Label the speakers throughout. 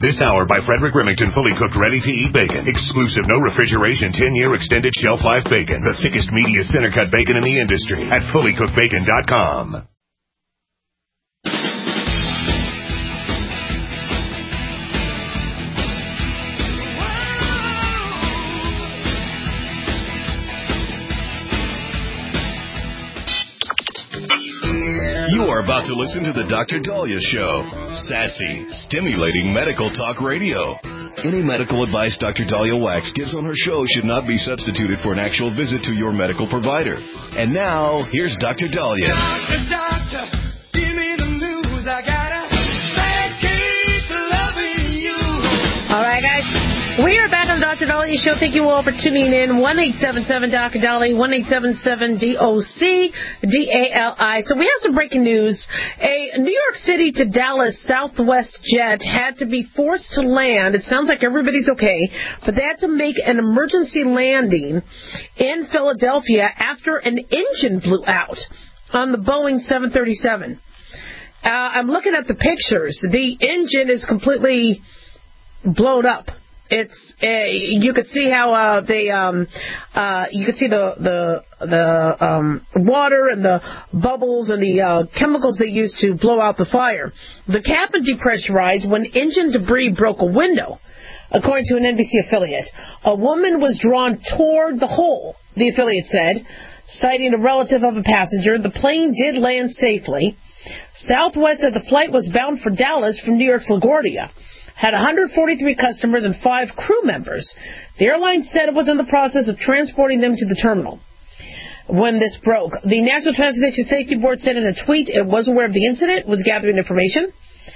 Speaker 1: This hour by Frederick Remington, fully cooked, ready-to-eat bacon. Exclusive, no refrigeration, 10-year extended shelf life bacon. The thickest, meatiest center-cut bacon in the industry at fullycookedbacon.com.
Speaker 2: You are about to listen to the Dr. Daliah Show. Sassy, stimulating medical talk radio. Any medical advice Dr. Daliah Wax gives on her show should not be substituted for an actual visit to your medical provider. And now, here's Dr. Daliah.
Speaker 3: Doctor, give me the news. I got a bad case of loving you.
Speaker 4: All right, guys. We are back on the Dr. Daliah Show. Thank you all for tuning in. 1-877-Dr. Daliah, 1-877-DOC-DALI. So we have some breaking news. A New York City to Dallas Southwest jet had to be forced to land. It sounds like everybody's okay, but they had to make an emergency landing in Philadelphia after an engine blew out on the Boeing 737. I'm looking at the pictures. The engine is completely blown up. It's you could see how you could see the water and the bubbles and the chemicals they used to blow out the fire. The cabin depressurized when engine debris broke a window, according to an NBC affiliate. A woman was drawn toward the hole, the affiliate said, citing a relative of a passenger. The plane did land safely. Southwest said the flight was bound for Dallas from New York's LaGuardia. Had 143 customers and 5 crew members. The airline said it was in the process of transporting them to the terminal when this broke. The National Transportation Safety Board said in a tweet it was aware of the incident, was gathering information.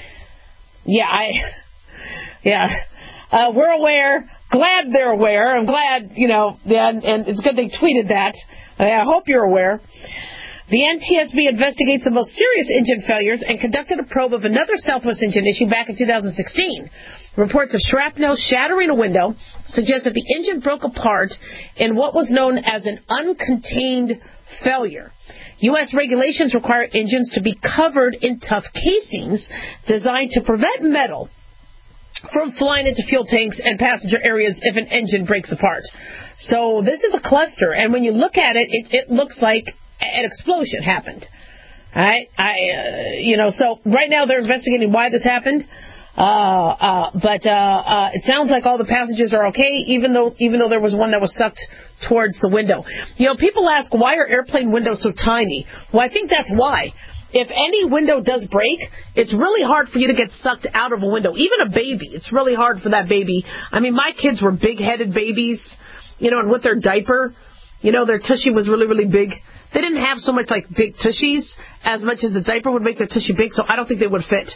Speaker 4: We're aware. Glad they're aware. I'm glad, and it's good they tweeted that. I hope you're aware. The NTSB investigates the most serious engine failures and conducted a probe of another Southwest engine issue back in 2016. Reports of shrapnel shattering a window suggest that the engine broke apart in what was known as an uncontained failure. U.S. regulations require engines to be covered in tough casings designed to prevent metal from flying into fuel tanks and passenger areas if an engine breaks apart. So this is a cluster, and when you look at it, it looks like an explosion happened. All right, so right now they're investigating why this happened. But it sounds like all the passengers are okay, even though there was one that was sucked towards the window. People ask, why are airplane windows so tiny? Well, I think that's why. If any window does break, it's really hard for you to get sucked out of a window. Even a baby, it's really hard for that baby. I mean, my kids were big-headed babies, and with their diaper, their tushy was really, really big. They didn't have so much like big tushies as much as the diaper would make their tushy big, so I don't think they would fit,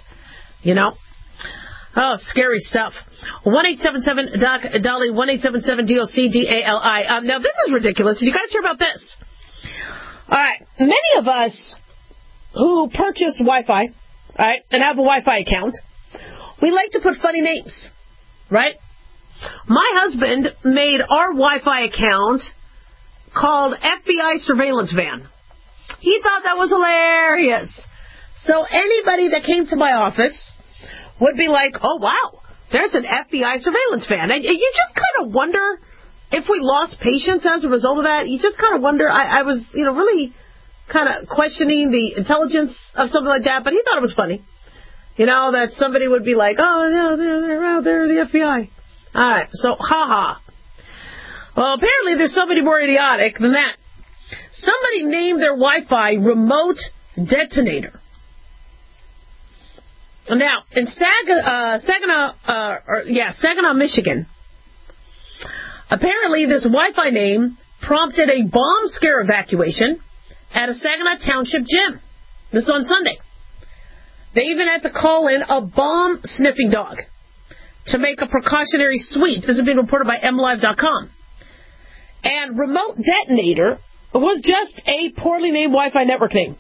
Speaker 4: Oh, scary stuff. 1-877-DOC-DALI, 1-877-DOC-DALI. Now, this is ridiculous. Did you guys hear about this? All right. Many of us who purchase Wi-Fi, right, and have a Wi-Fi account, we like to put funny names, right? My husband made our Wi-Fi account called FBI Surveillance Van. He thought that was hilarious. So anybody that came to my office would be like, oh, wow, there's an FBI surveillance van. And you just kind of wonder if we lost patience as a result of that. You just kind of wonder. I was, really kind of questioning the intelligence of something like that, but he thought it was funny. That somebody would be like, oh, yeah, they're out there, the FBI. All right, so, ha-ha. Well, apparently there's somebody more idiotic than that. Somebody named their Wi-Fi Remote Detonator. Now, in Saginaw, Michigan, apparently this Wi-Fi name prompted a bomb scare evacuation at a Saginaw Township gym. This is on Sunday. They even had to call in a bomb-sniffing dog to make a precautionary sweep. This is being reported by MLive.com. And Remote Detonator was just a poorly named Wi-Fi network name.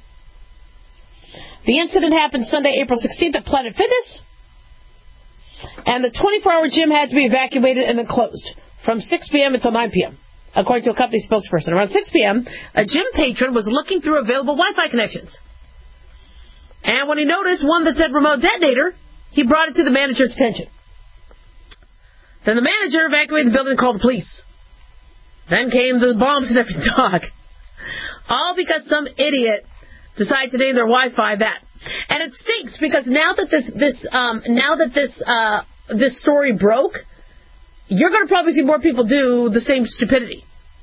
Speaker 4: The incident happened Sunday, April 16th at Planet Fitness. And the 24-hour gym had to be evacuated and then closed from 6 p.m. until 9 p.m., according to a company spokesperson. Around 6 p.m., a gym patron was looking through available Wi-Fi connections. And when he noticed one that said Remote Detonator, he brought it to the manager's attention. Then the manager evacuated the building and called the police. Then came the bomb-sniffing dog. All because some idiot decided to name their Wi-Fi that. And it stinks because now that this story broke, you're going to probably see more people do the same stupidity.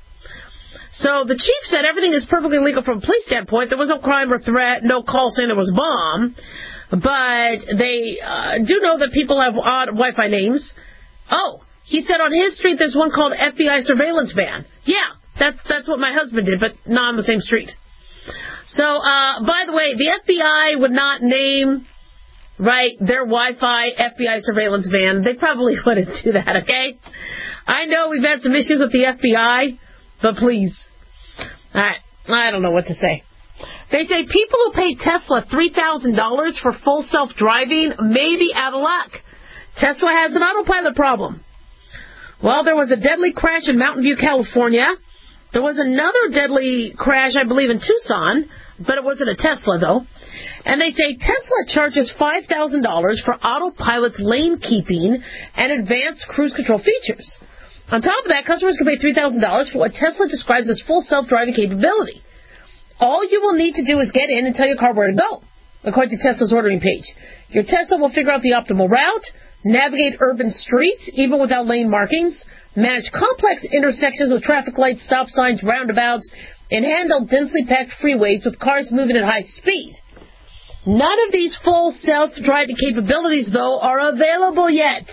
Speaker 4: So the chief said everything is perfectly legal from a police standpoint. There was no crime or threat, no call saying there was a bomb. But they do know that people have odd Wi-Fi names. Oh, he said on his street there's one called FBI surveillance van. Yeah, that's what my husband did, but not on the same street. So, by the way, the FBI would not name, their Wi-Fi FBI surveillance van. They probably wouldn't do that, okay? I know we've had some issues with the FBI, but please. I don't know what to say. They say people who pay Tesla $3,000 for full self-driving may be out of luck. Tesla has an autopilot problem. Well, there was a deadly crash in Mountain View, California. There was another deadly crash, I believe, in Tucson, but it wasn't a Tesla, though. And they say Tesla charges $5,000 for autopilot's lane keeping and advanced cruise control features. On top of that, customers can pay $3,000 for what Tesla describes as full self-driving capability. All you will need to do is get in and tell your car where to go, according to Tesla's ordering page. Your Tesla will figure out the optimal route, navigate urban streets, even without lane markings, manage complex intersections with traffic lights, stop signs, roundabouts, and handle densely packed freeways with cars moving at high speed. None of these full self-driving capabilities, though, are available yet.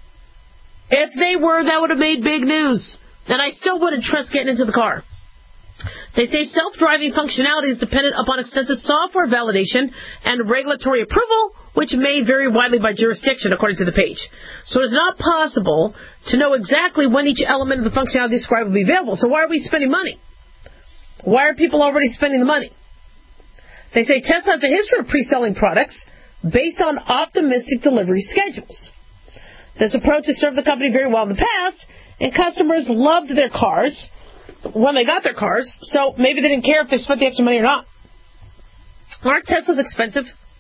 Speaker 4: If they were, that would have made big news, and I still wouldn't trust getting into the car. They say self-driving functionality is dependent upon extensive software validation and regulatory approval, which may vary widely by jurisdiction, according to the page. So it's not possible to know exactly when each element of the functionality described will be available. So why are we spending money? Why are people already spending the money? They say Tesla has a history of pre-selling products based on optimistic delivery schedules. This approach has served the company very well in the past, and customers loved their cars when they got their cars, so maybe they didn't care if they spent the extra money or not. Aren't Teslas expensive?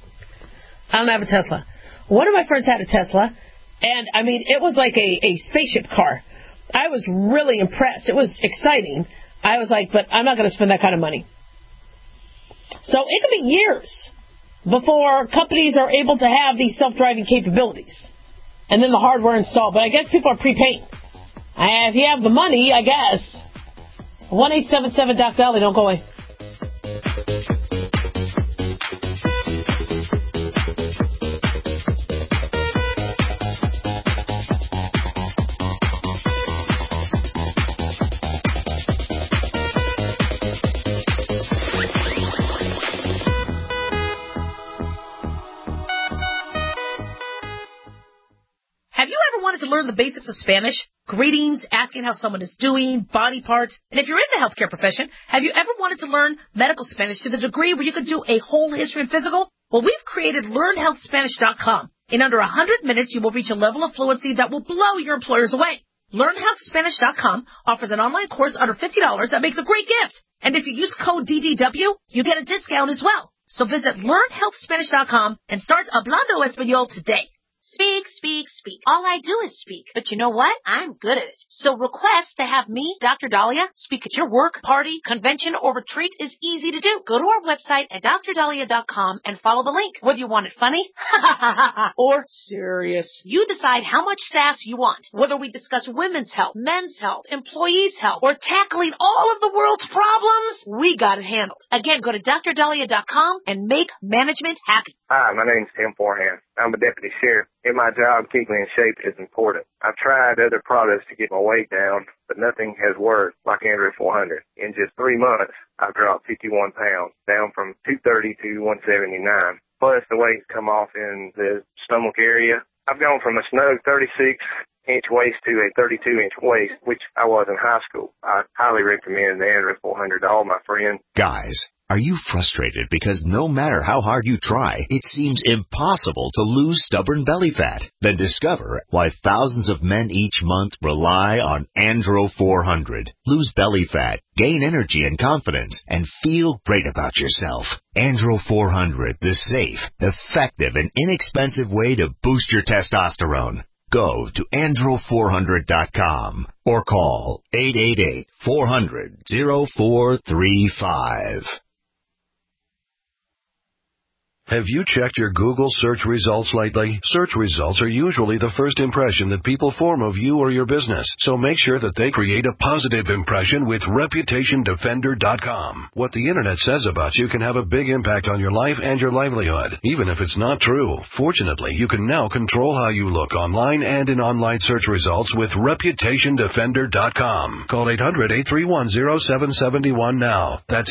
Speaker 4: I don't have a Tesla. One of my friends had a Tesla, and, it was like a spaceship car. I was really impressed. It was exciting. I was like, but I'm not going to spend that kind of money. So it could be years before companies are able to have these self-driving capabilities, and then the hardware installed. But I guess people are prepaying. If you have the money, I guess. 1-877-DOC-DOLLY, don't go away. Have you ever wanted to learn the basics of Spanish? Greetings, asking how someone is doing, body parts. And if you're in the healthcare profession, have you ever wanted to learn medical Spanish to the degree where you could do a whole history and physical? Well, we've created LearnHealthSpanish.com. In under 100 minutes, you will reach a level of fluency that will blow your employers away. LearnHealthSpanish.com offers an online course under $50 that makes a great gift. And if you use code DDW, you get a discount as well. So visit LearnHealthSpanish.com and start Hablando Español today.
Speaker 5: Speak, speak, speak. All I do is speak. But you know what? I'm good at it. So request to have me, Dr. Dahlia, speak at your work, party, convention, or retreat is easy to do. Go to our website at drdahlia.com and follow the link. Whether you want it funny or serious, you decide how much sass you want. Whether we discuss women's health, men's health, employees' health, or tackling all of the world's problems, we got it handled. Again, go to drdahlia.com and make management happy.
Speaker 6: Hi, my name's Tim Forehand. I'm a deputy sheriff. In my job, keeping in shape is important. I've tried other products to get my weight down, but nothing has worked like Android 400. In just 3 months, I've dropped 51 pounds, down from 230 to 179. Plus, the weight's come off in the stomach area. I've gone from a snug 36 32-inch waist to a 32-inch waist, which I was in high school. I highly recommend the Android 400 to all my friends.
Speaker 7: Guys, are you frustrated because no matter how hard you try, it seems impossible to lose stubborn belly fat? Then discover why thousands of men each month rely on Andro 400. Lose belly fat, gain energy and confidence, and feel great about yourself. Andro 400, the safe, effective, and inexpensive way to boost your testosterone. Go to andro400.com or call 888-400-0435.
Speaker 8: Have you checked your Google search results lately? Search results are usually the first impression that people form of you or your business, so make sure that they create a positive impression with ReputationDefender.com. What the Internet says about you can have a big impact on your life and your livelihood, even if it's not true. Fortunately, you can now control how you look online and in online search results with ReputationDefender.com. Call 800-831-0771 now. That's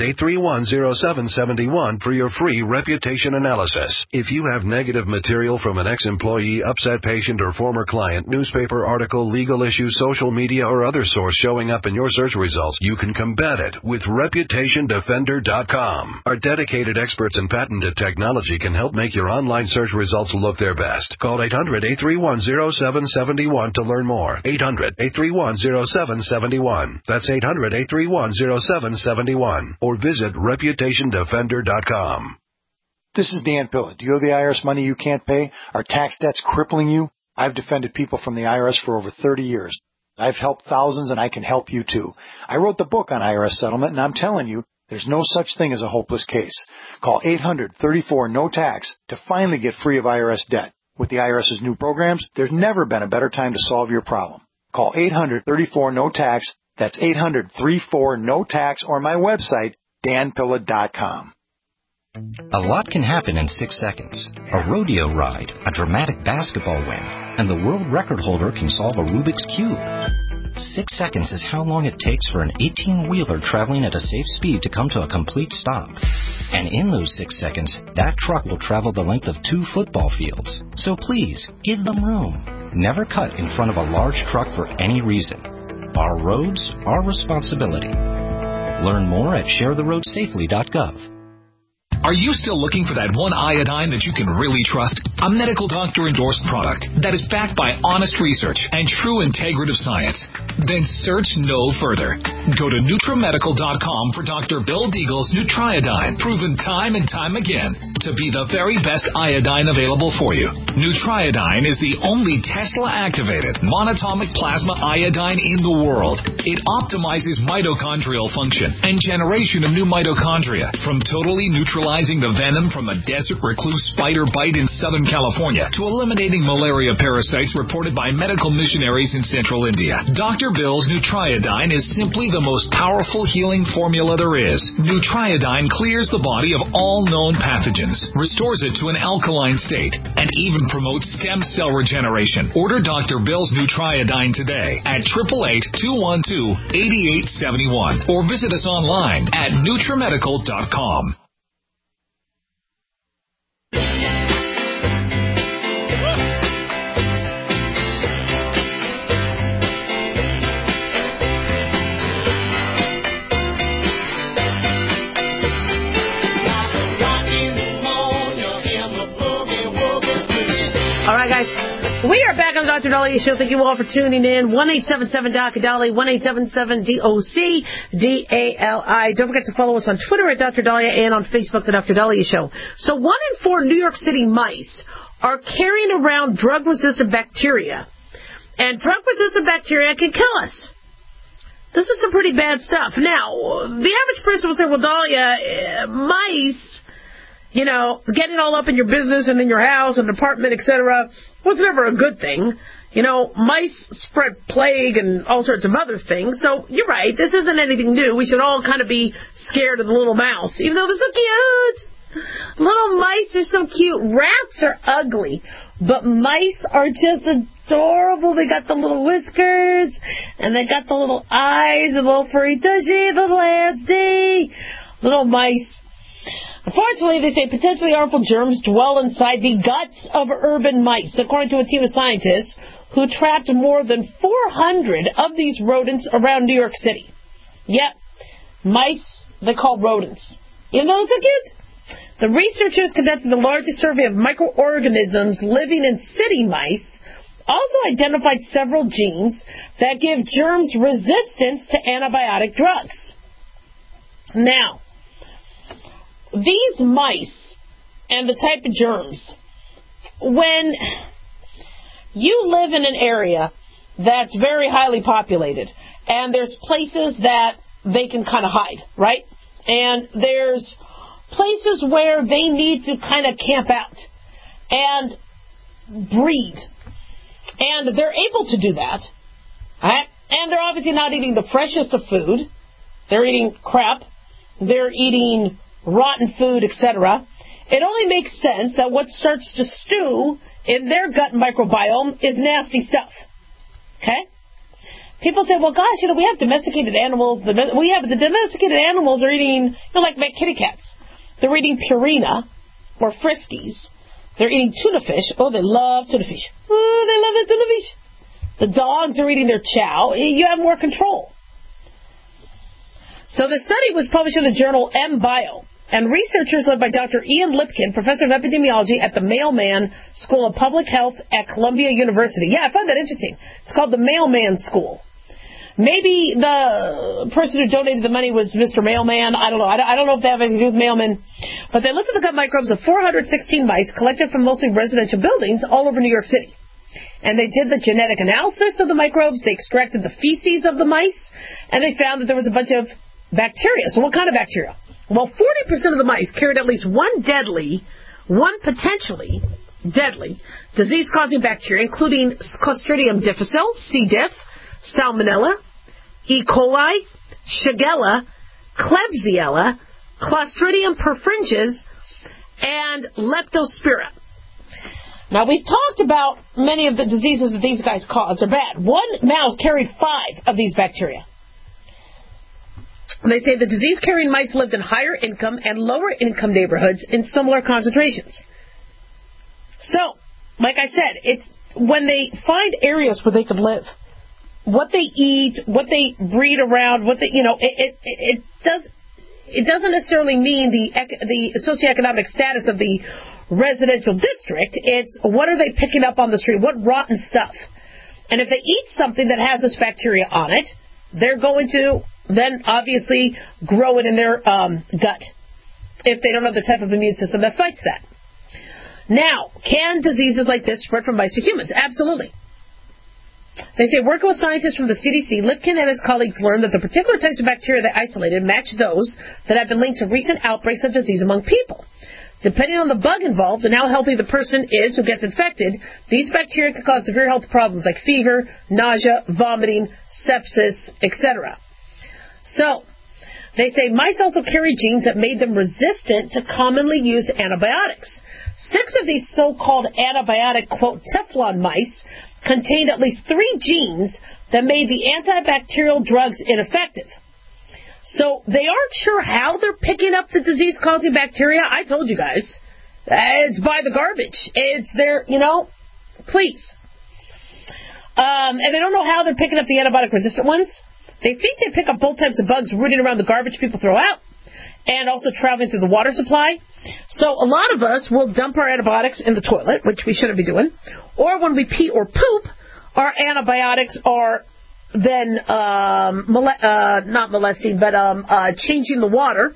Speaker 8: 800-831-0771 for your free reputation analysis. If you have negative material from an ex-employee, upset patient, or former client, newspaper article, legal issue, social media, or other source showing up in your search results, you can combat it with ReputationDefender.com. Our dedicated experts and patented technology can help make your online search results look their best. Call 800-831-0771 to learn more. 800-831-0771. That's 800-831-0771. Or visit ReputationDefender.com.
Speaker 9: This is Dan Pilla. Do you owe the IRS money you can't pay? Are tax debts crippling you? I've defended people from the IRS for over 30 years. I've helped thousands, and I can help you too. I wrote the book on IRS settlement, and I'm telling you, there's no such thing as a hopeless case. Call 800-34-NO-TAX to finally get free of IRS debt. With the IRS's new programs, there's never been a better time to solve your problem. Call 800-34-NO-TAX. That's 800-34-NO-TAX, or my website, danpilla.com.
Speaker 10: A lot can happen in 6 seconds. A rodeo ride, a dramatic basketball win, and the world record holder can solve a Rubik's Cube. 6 seconds is how long it takes for an 18-wheeler traveling at a safe speed to come to a complete stop. And in those 6 seconds, that truck will travel the length of 2 football fields. So please, give them room. Never cut in front of a large truck for any reason. Our roads, our responsibility. Learn more at sharetheroadsafely.gov.
Speaker 11: Are you still looking for that one iodine that you can really trust? A medical doctor-endorsed product that is backed by honest research and true integrative science? Then search no further. Go to NutriMedical.com for Dr. Bill Deagle's Nutriodine, proven time and time again to be the very best iodine available for you. Nutriodine is the only Tesla-activated monatomic plasma iodine in the world. It optimizes mitochondrial function and generation of new mitochondria from totally neutralizing the venom from a desert recluse spider bite in Southern California to eliminating malaria parasites reported by medical missionaries in central India. Dr. Bill's Nutriodine is simply the most powerful healing formula there is. Nutriodine clears the body of all known pathogens, restores it to an alkaline state, and even promotes stem cell regeneration. Order Dr. Bill's Nutriodine today at 888-212-8871 or visit us online at NutriMedical.com.
Speaker 4: All right, guys. We are back on the Dr. Dahlia Show. Thank you all for tuning in. 1-877-DOC-DALI, 1-877-DOC-DALI. Don't forget to follow us on Twitter at Dr. Dahlia and on Facebook, The Dr. Dahlia Show. So 1 in 4 New York City mice are carrying around drug-resistant bacteria. And drug-resistant bacteria can kill us. This is some pretty bad stuff. Now, the average person will say, well, Dahlia, mice... You know, getting all up in your business and in your house and apartment, etc., was never a good thing. You know, mice spread plague and all sorts of other things. So you're right, this isn't anything new. We should all kind of be scared of the little mouse, even though they're so cute. Little mice are so cute. Rats are ugly, but mice are just adorable. They got the little whiskers, and they got the little eyes, the little furry tushy, the little hands. Little mice. Unfortunately, they say potentially harmful germs dwell inside the guts of urban mice, according to a team of scientists who trapped more than 400 of these rodents around New York City. Yep, mice they call rodents. Even though it's a kid. The researchers conducted the largest survey of microorganisms living in city mice, also identified several genes that give germs resistance to antibiotic drugs. Now, these mice and the type of germs, when you live in an area that's very highly populated, and there's places that they can kind of hide, right? And there's places where they need to kind of camp out and breed. And they're able to do that. Right? And they're obviously not eating the freshest of food. They're eating crap. They're eating rotten food, etc. It only makes sense that what starts to stew in their gut microbiome is nasty stuff. Okay? People say, well, gosh, we have domesticated animals. The domesticated animals are eating, like my kitty cats. They're eating Purina or Friskies. They're eating tuna fish. Oh, they love tuna fish. Oh, they love the tuna fish. The dogs are eating their chow. You have more control. So the study was published in the journal MBio, and researchers led by Dr. Ian Lipkin, professor of epidemiology at the Mailman School of Public Health at Columbia University. Yeah, I find that interesting. It's called the Mailman School. Maybe the person who donated the money was Mr. Mailman. I don't know. I don't know if they have anything to do with mailmen. But they looked at the gut microbes of 416 mice collected from mostly residential buildings all over New York City. And they did the genetic analysis of the microbes. They extracted the feces of the mice. And they found that there was a bunch of bacteria. So what kind of bacteria? Well, 40% of the mice carried at least one potentially deadly, disease-causing bacteria, including Clostridium difficile, C. diff, Salmonella, E. coli, Shigella, Klebsiella, Clostridium perfringens, and Leptospira. Now, we've talked about many of the diseases that these guys cause. They're bad. One mouse carried 5 of these bacteria. And they say the disease-carrying mice lived in higher income and lower income neighborhoods in similar concentrations. So, like I said, it's when they find areas where they could live, what they eat, what they breed around, what they, it doesn't necessarily mean the socioeconomic status of the residential district. It's what are they picking up on the street, what rotten stuff. And if they eat something that has this bacteria on it, they're going to then obviously grow it in their gut if they don't have the type of immune system that fights that. Now, can diseases like this spread from mice to humans? Absolutely. They say, working with scientists from the CDC, Lipkin and his colleagues learned that the particular types of bacteria they isolated match those that have been linked to recent outbreaks of disease among people. Depending on the bug involved and how healthy the person is who gets infected, these bacteria can cause severe health problems like fever, nausea, vomiting, sepsis, etc. So, they say mice also carry genes that made them resistant to commonly used antibiotics. 6 of these so-called antibiotic, quote, Teflon mice contained at least 3 genes that made the antibacterial drugs ineffective. So they aren't sure how they're picking up the disease-causing bacteria. I told you guys. It's by the garbage. It's their, please. And they don't know how they're picking up the antibiotic-resistant ones. They think they pick up both types of bugs rooting around the garbage people throw out and also traveling through the water supply. So a lot of us will dump our antibiotics in the toilet, which we shouldn't be doing. Or when we pee or poop, our antibiotics are then not molesting, but changing the water.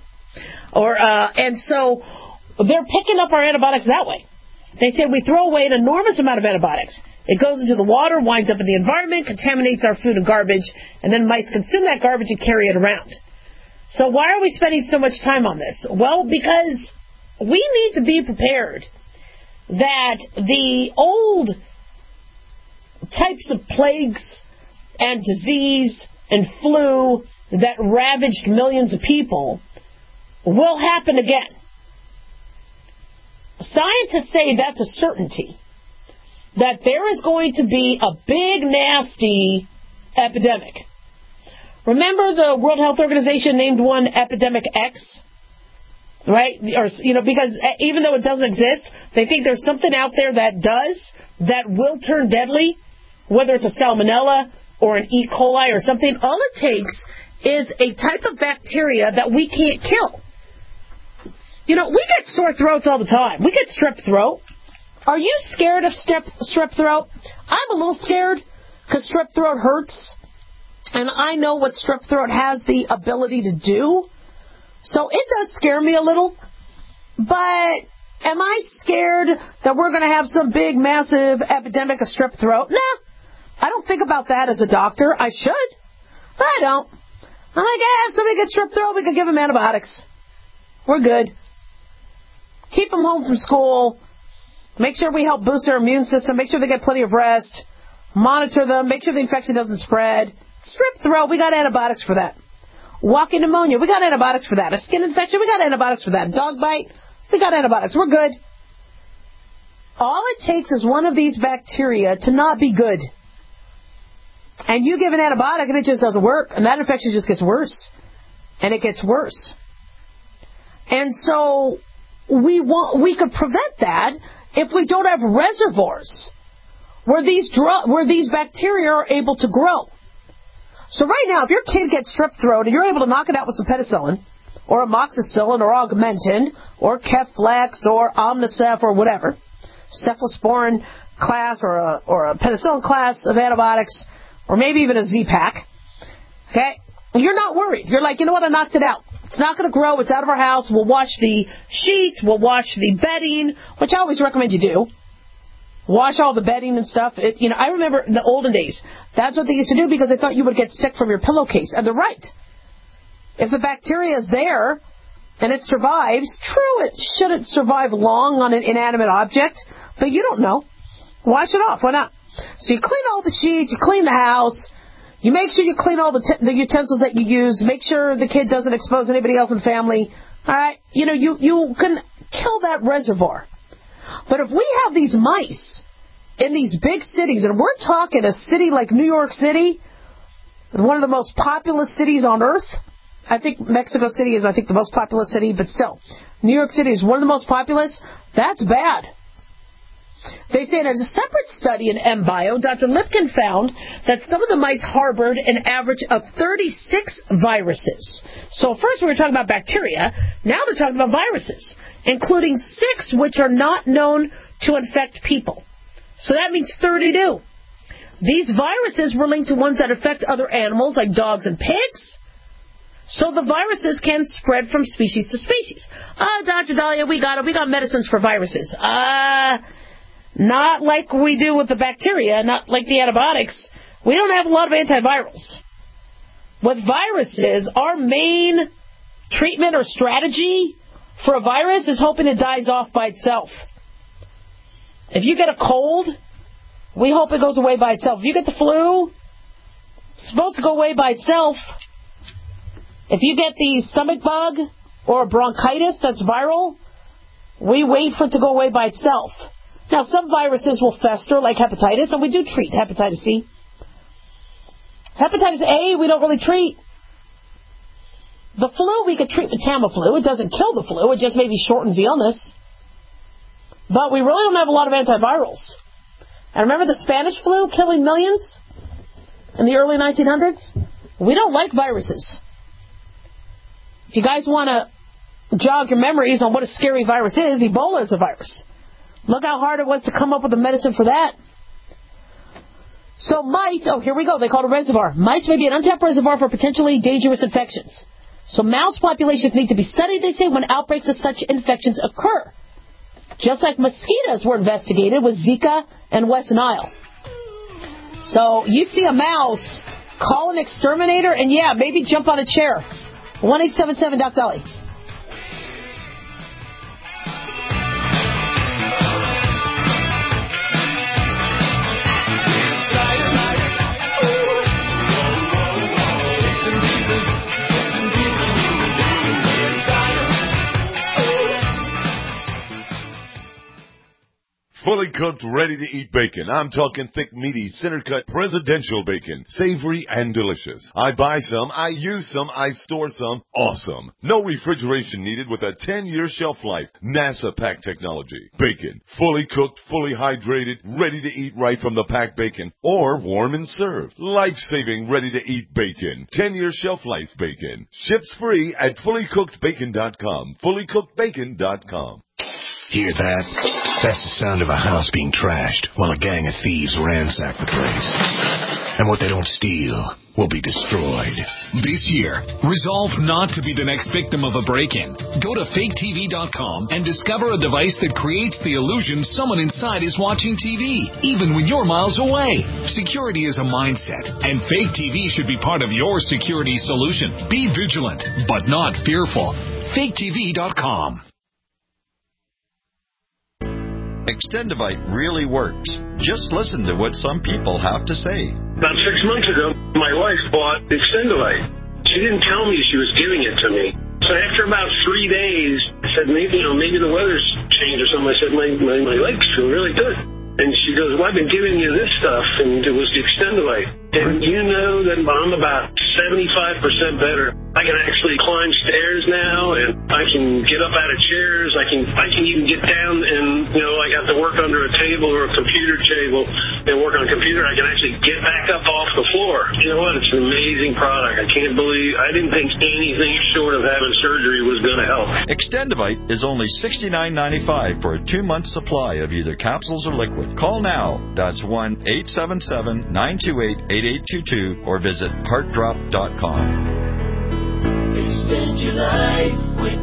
Speaker 4: And so they're picking up our antibiotics that way. They say we throw away an enormous amount of antibiotics. It goes into the water, winds up in the environment, contaminates our food and garbage, and then mice consume that garbage and carry it around. So why are we spending so much time on this? Well, because we need to be prepared that the old types of plagues and disease and flu that ravaged millions of people will happen again. Scientists say that's a certainty, that there is going to be a big, nasty epidemic. Remember the World Health Organization named one Epidemic X? right? Or, because even though it doesn't exist, they think there's something out there that does, that will turn deadly, whether it's a salmonella or an E. coli or something. All it takes is a type of bacteria that we can't kill. We get sore throats all the time. We get strep throat. Are you scared of strep throat? I'm a little scared because strep throat hurts. And I know what strep throat has the ability to do. So it does scare me a little. But am I scared that we're going to have some big, massive epidemic of strep throat? Nah. I don't think about that as a doctor. I should. But I don't. I'm like, if somebody gets strep throat, we can give them antibiotics. We're good. Keep them home from school. Make sure we help boost their immune system. Make sure they get plenty of rest. Monitor them. Make sure the infection doesn't spread. Strep throat, we got antibiotics for that. Walking pneumonia, we got antibiotics for that. A skin infection, we got antibiotics for that. Dog bite, we got antibiotics. We're good. All it takes is one of these bacteria to not be good. And you give an antibiotic and it just doesn't work. And that infection just gets worse. And it gets worse. And so we could prevent that if we don't have reservoirs where these bacteria are able to grow. So right now, if your kid gets strep throat and you're able to knock it out with some penicillin or amoxicillin or Augmentin or Keflex or Omnicef or whatever, cephalosporin class or a penicillin class of antibiotics, or maybe even a Z-Pack, okay, you're not worried. You're like, you know what, I knocked it out. It's not going to grow. It's out of our house. We'll wash the sheets. We'll wash the bedding, which I always recommend you do. Wash all the bedding and stuff. I remember in the olden days, that's what they used to do because they thought you would get sick from your pillowcase. And they're right. If the bacteria is there and it survives, true, it shouldn't survive long on an inanimate object, but you don't know. Wash it off. Why not? So you clean all the sheets, you clean the house, you make sure you clean all the utensils that you use, make sure the kid doesn't expose anybody else in the family. All right? You can kill that reservoir. But if we have these mice in these big cities, and we're talking a city like New York City, one of the most populous cities on earth. I think Mexico City is, the most populous city, but still. New York City is one of the most populous. That's bad. They say in a separate study in MBio, Dr. Lipkin found that some of the mice harbored an average of 36 viruses. So first we were talking about bacteria. Now they're talking about viruses, including 6 which are not known to infect people. So that means 32. These viruses were linked to ones that affect other animals like dogs and pigs. So the viruses can spread from species to species. Dr. Dahlia, we got medicines for viruses. Not like we do with the bacteria, not like the antibiotics. We don't have a lot of antivirals. With viruses, our main treatment or strategy for a virus is hoping it dies off by itself. If you get a cold, we hope it goes away by itself. If you get the flu, it's supposed to go away by itself. If you get the stomach bug or bronchitis that's viral, we wait for it to go away by itself. Now, some viruses will fester, like hepatitis, and we do treat hepatitis C. Hepatitis A, we don't really treat. The flu, we could treat with Tamiflu. It doesn't kill the flu. It just maybe shortens the illness. But we really don't have a lot of antivirals. And remember the Spanish flu killing millions in the early 1900s? We don't like viruses. If you guys want to jog your memories on what a scary virus is, Ebola is a virus. Look how hard it was to come up with a medicine for that. So mice, here we go, they call it a reservoir. Mice may be an untapped reservoir for potentially dangerous infections. So mouse populations need to be studied, they say, when outbreaks of such infections occur. Just like mosquitoes were investigated with Zika and West Nile. So you see a mouse, call an exterminator, and maybe jump on a chair. 1-877-DOC-DOLLY.
Speaker 12: fully cooked, ready-to-eat bacon. I'm talking thick, meaty, center-cut presidential bacon. Savory and delicious. I buy some, I use some, I store some. Awesome. No refrigeration needed with a 10-year shelf life. NASA pack technology. Bacon. Fully cooked, fully hydrated, ready to eat right from the packed bacon. Or warm and served. Life-saving, ready-to-eat bacon. 10-year shelf life bacon. Ships free at fullycookedbacon.com. Fullycookedbacon.com.
Speaker 1: Hear that? That's the sound of a house being trashed while a gang of thieves ransack the place. And what they don't steal will be destroyed.
Speaker 11: This year, resolve not to be the next victim of a break-in. Go to faketv.com and discover a device that creates the illusion someone inside is watching TV, even when you're miles away. Security is a mindset, and Fake TV should be part of your security solution. Be vigilant, but not fearful. faketv.com.
Speaker 13: Extendivite really works. Just listen to what some people have to say.
Speaker 14: About 6 months ago, my wife bought Extendivite. She didn't tell me she was giving it to me. So after about 3 days, I said, maybe the weather's changed or something. I said, my legs feel really good. And she goes, well, I've been giving you this stuff, and it was the Extendivite. And you know that I'm about 75% better. I can actually climb stairs now, and I can get up out of chairs. I can even get down and, I have to work under a table or a computer table and work on a computer. I can actually get back up off the floor. You know what? It's an amazing product. I didn't think anything short of having surgery was going to help.
Speaker 13: Extendivite is only $69.95 for a 2-month supply of either capsules or liquid. Call now. That's 1-877-928-8822 or visit heartdrop.com.
Speaker 3: Extend your life with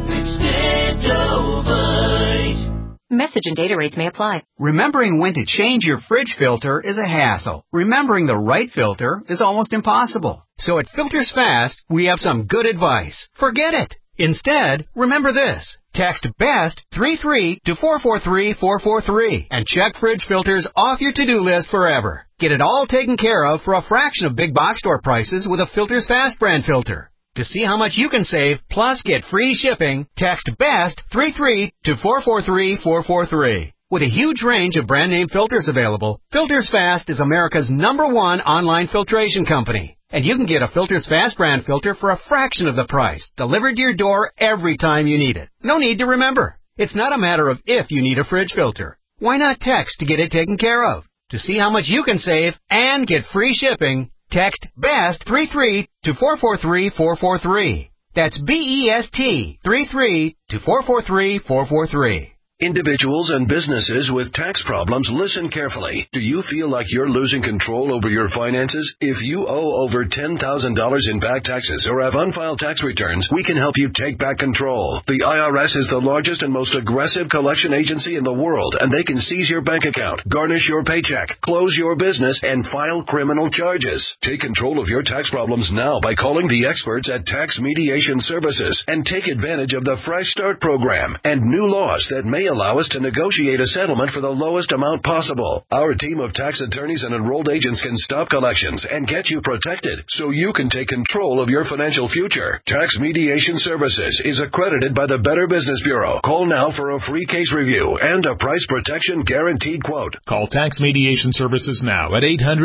Speaker 3: Extendivite.
Speaker 15: Message and data rates may apply.
Speaker 16: Remembering when to change your fridge filter is a hassle. Remembering the right filter is almost impossible. So at Filters Fast, we have some good advice. Forget it. Instead, remember this. Text BEST 33 to 443-443 and check fridge filters off your to-do list forever. Get it all taken care of for a fraction of big box store prices with a Filters Fast brand filter. To see how much you can save, plus get free shipping, text BEST 33 to 443-443. With a huge range of brand name filters available, Filters Fast is America's #1 online filtration company. And you can get a Filters Fast brand filter for a fraction of the price, delivered to your door every time you need it. No need to remember. It's not a matter of if you need a fridge filter. Why not text to get it taken care of? To see how much you can save and get free shipping, text BEST 33 to 443-443. That's BEST 33 to 443-443.
Speaker 8: Individuals and businesses with tax problems, listen carefully. Do you feel like you're losing control over your finances? If you owe over $10,000 in back taxes or have unfiled tax returns, we can help you take back control. The IRS is the largest and most aggressive collection agency in the world, and they can seize your bank account, garnish your paycheck, close your business, and file criminal charges. Take control of your tax problems now by calling the experts at Tax Mediation Services and take advantage of the Fresh Start program and new laws that may allow us to negotiate a settlement for the lowest amount possible. Our team of tax attorneys and enrolled agents can stop collections and get you protected so you can take control of your financial future. Tax Mediation Services is accredited by the Better Business Bureau. Call now for a free case review and a price protection guaranteed quote.
Speaker 17: Call Tax Mediation Services now at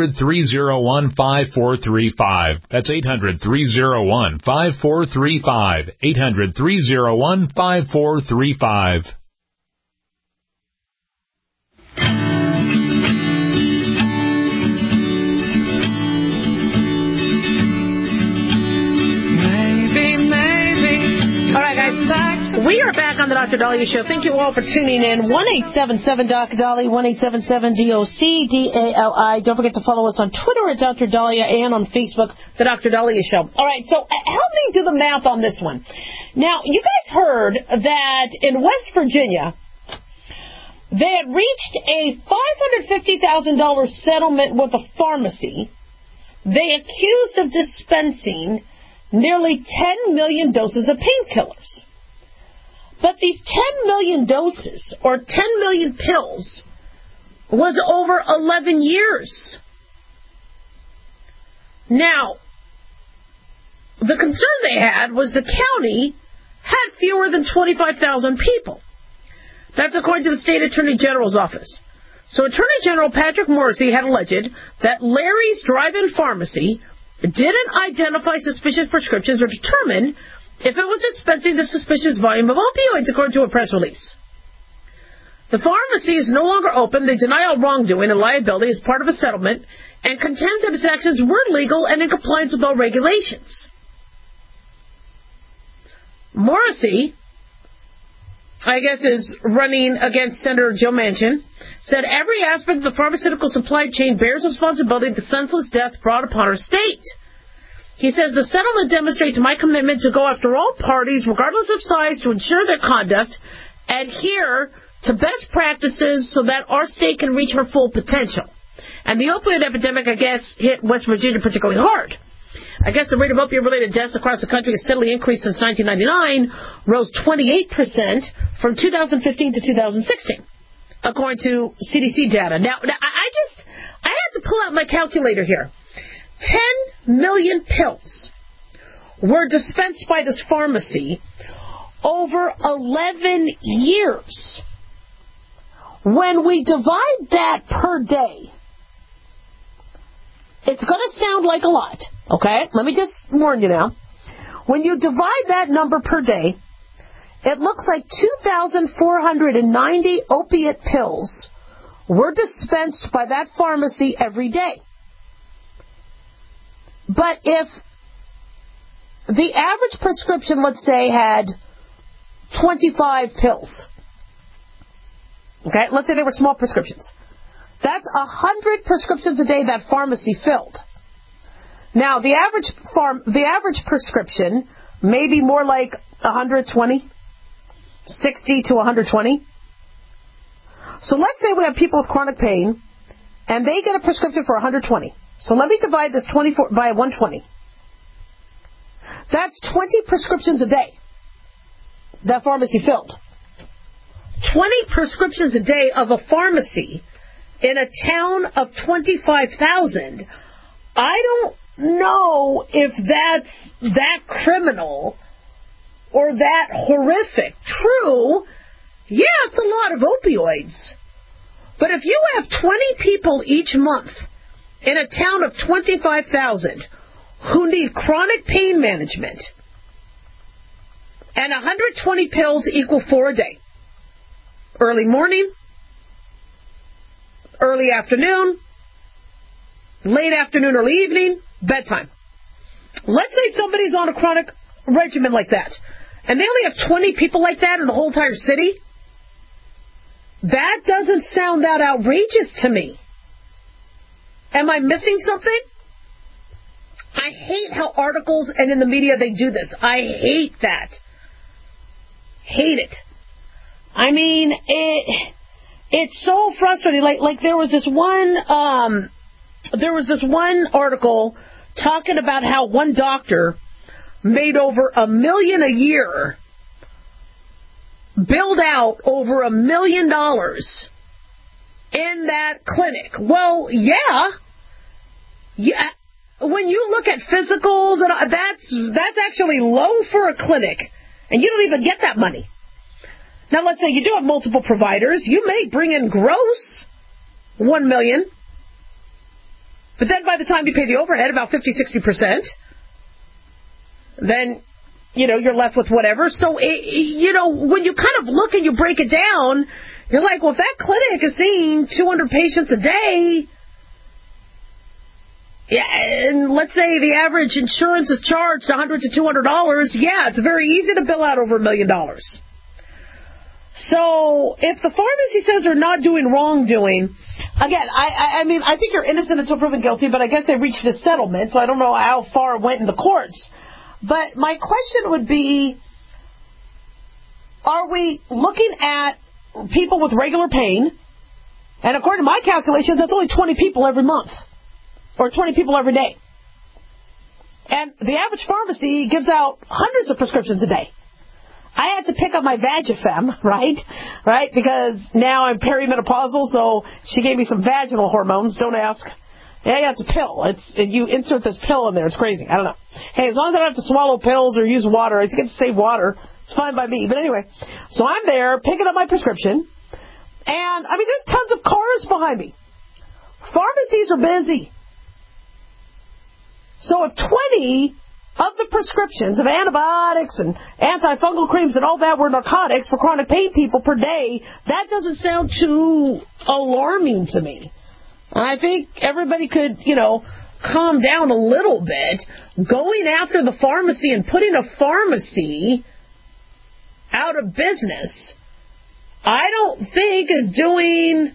Speaker 17: 800-301-5435. That's 800-301-5435. 800-301-5435.
Speaker 4: We are back on the Dr. Dahlia Show. Thank you all for tuning in. 1-877-DOC-DALI, 1-877-DOC-DALI. Don't forget to follow us on Twitter at Dr. Dahlia and on Facebook, the Dr. Dahlia Show. All right, so help me do the math on this one. Now, you guys heard that in West Virginia, they had reached a $550,000 settlement with a pharmacy they accused of dispensing nearly 10 million doses of painkillers. But these 10 million doses, or 10 million pills, was over 11 years. Now, the concern they had was the county had fewer than 25,000 people. That's according to the State Attorney General's office. So Attorney General Patrick Morrisey had alleged that Larry's drive-in pharmacy didn't identify suspicious prescriptions or determine if it was dispensing the suspicious volume of opioids, according to a press release. The pharmacy is no longer open. They deny all wrongdoing and liability as part of a settlement and contends that its actions were legal and in compliance with all regulations. Morrisey, I guess, is running against Senator Joe Manchin, said every aspect of the pharmaceutical supply chain bears responsibility for the senseless death brought upon our state. He says the settlement demonstrates my commitment to go after all parties, regardless of size, to ensure their conduct, adhere to best practices so that our state can reach her full potential. And the opioid epidemic, I guess, hit West Virginia particularly hard. I guess the rate of opioid-related deaths across the country has steadily increased since 1999, rose 28% from 2015 to 2016, according to CDC data. Now I had to pull out my calculator here. 10 million pills were dispensed by this pharmacy over 11 years. When we divide that per day, it's going to sound like a lot, okay? Let me just warn you now. When you divide that number per day, it looks like 2,490 opiate pills were dispensed by that pharmacy every day. But if the average prescription, let's say, had 25 pills, okay, let's say they were small prescriptions, that's 100 prescriptions a day that pharmacy filled. Now, the average prescription may be more like 120, 60 to 120. So let's say we have people with chronic pain, and they get a prescription for 120. So let me divide this 24 by 120. That's 20 prescriptions a day that pharmacy filled. 20 prescriptions a day of a pharmacy in a town of 25,000. I don't know if that's that criminal or that horrific. True, yeah, it's a lot of opioids. But if you have 20 people each month in a town of 25,000 who need chronic pain management, and 120 pills equal 4 a day, early morning, early afternoon, late afternoon, early evening, bedtime. Let's say somebody's on a chronic regimen like that, and they only have 20 people like that in the whole entire city. That doesn't sound that outrageous to me. Am I missing something? I hate how articles and in the media they do this. I hate that. Hate it. I mean, it's so frustrating. Like there was this one article talking about how one doctor made over $1 million a year, billed out over $1 million in that clinic. Well, yeah. When you look at physicals, that's actually low for a clinic, and you don't even get that money. Now, let's say you do have multiple providers. You may bring in gross $1 million, but then by the time you pay the overhead, about 50-60%, then you're left with whatever. So when you kind of look and you break it down, you're like, well, if that clinic is seeing 200 patients a day, yeah, and let's say the average insurance is charged $100 to $200, yeah, it's very easy to bill out over $1 million. So if the pharmacy says they're not doing wrongdoing, again, I mean, I think you're innocent until proven guilty, but I guess they reached a settlement, so I don't know how far it went in the courts. But my question would be, are we looking at people with regular pain? And according to my calculations, that's only 20 people every month, or 20 people every day. And the average pharmacy gives out hundreds of prescriptions a day. I had to pick up my Vagifem, right? Because now I'm perimenopausal, so she gave me some vaginal hormones. Don't ask. Yeah, it's a pill. You insert this pill in there. It's crazy. I don't know. Hey, as long as I don't have to swallow pills or use water, I just get to save water. It's fine by me. But anyway, so I'm there picking up my prescription, And, I mean, there's tons of cars behind me. Pharmacies are busy. So if 20 of the prescriptions of antibiotics and antifungal creams and all that were narcotics for chronic pain people per day, that doesn't sound too alarming to me. I think everybody could, calm down a little bit. Going after the pharmacy and putting a pharmacy out of business, I don't think is doing...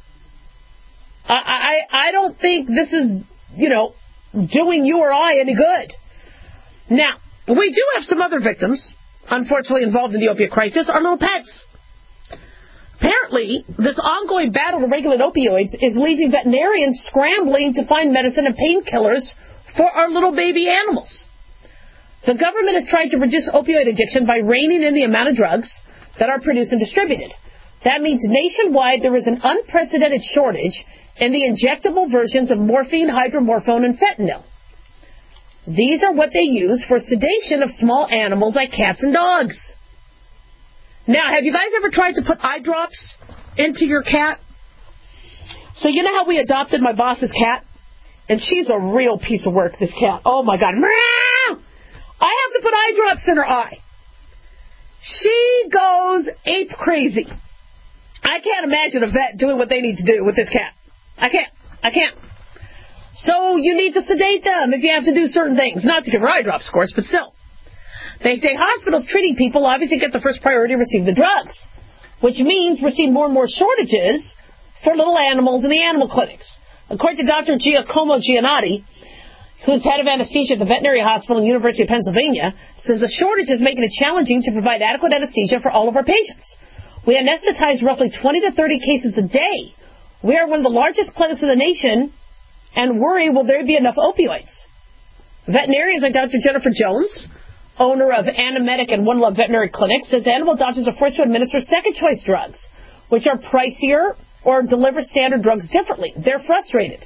Speaker 4: I don't think this is, doing you or I any good. Now, we do have some other victims, unfortunately involved in the opiate crisis, our little pets. Apparently, this ongoing battle to regulate opioids is leaving veterinarians scrambling to find medicine and painkillers for our little baby animals. The government is trying to reduce opioid addiction by reining in the amount of drugs that are produced and distributed. That means nationwide there is an unprecedented shortage in the injectable versions of morphine, hydromorphone, and fentanyl. These are what they use for sedation of small animals like cats and dogs. Now, have you guys ever tried to put eye drops into your cat? So you know how we adopted my boss's cat? And she's a real piece of work, this cat. Oh, my God. Meow! I have to put eye drops in her eye. She goes ape crazy. I can't imagine a vet doing what they need to do with this cat. I can't. So you need to sedate them if you have to do certain things. Not to give her eye drops, of course, but still. They say hospitals treating people obviously get the first priority to receive the drugs, which means we're seeing more and more shortages for little animals in the animal clinics. According to Dr. Giacomo Giannotti, who's head of anesthesia at the veterinary hospital in the University of Pennsylvania, says the shortage is making it challenging to provide adequate anesthesia for all of our patients. We anesthetize roughly 20 to 30 cases a day. We are one of the largest clinics in the nation and worry, will there be enough opioids? Veterinarians like Dr. Jennifer Jones, owner of Animedic and One Love Veterinary Clinic, says animal doctors are forced to administer second-choice drugs, which are pricier or deliver standard drugs differently. They're frustrated.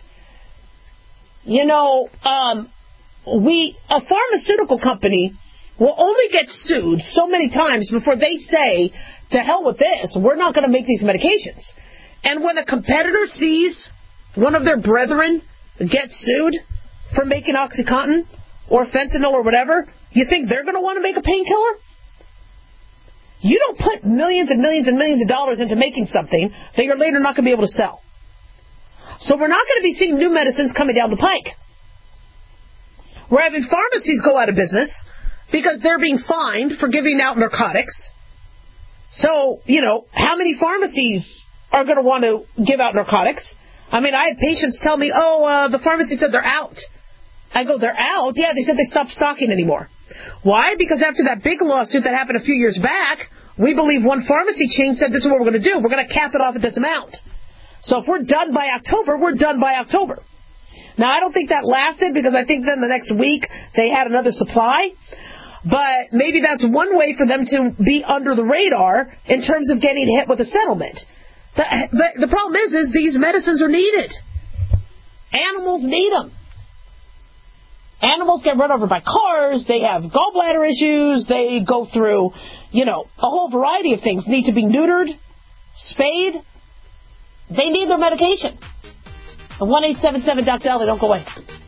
Speaker 4: A pharmaceutical company will only get sued so many times before they say, to hell with this, we're not going to make these medications. And when a competitor sees one of their brethren get sued for making OxyContin or fentanyl or whatever, you think they're going to want to make a painkiller? You don't put millions and millions and millions of dollars into making something that you're later not going to be able to sell. So we're not going to be seeing new medicines coming down the pike. We're having pharmacies go out of business because they're being fined for giving out narcotics. So, how many pharmacies are going to want to give out narcotics? I mean, I had patients tell me, the pharmacy said they're out. I go, they're out? Yeah, they said they stopped stocking anymore. Why? Because after that big lawsuit that happened a few years back, we believe one pharmacy chain said this is what we're going to do. We're going to cap it off at this amount. So if we're done by October, we're done by October. Now, I don't think that lasted because I think then the next week they had another supply. But maybe that's one way for them to be under the radar in terms of getting hit with a settlement. The problem is these medicines are needed. Animals need them. Animals get run over by cars. They have gallbladder issues. They go through, a whole variety of things. Need to be neutered, spayed. They need their medication. 1-877-DOC-DOLLY. Don't go away.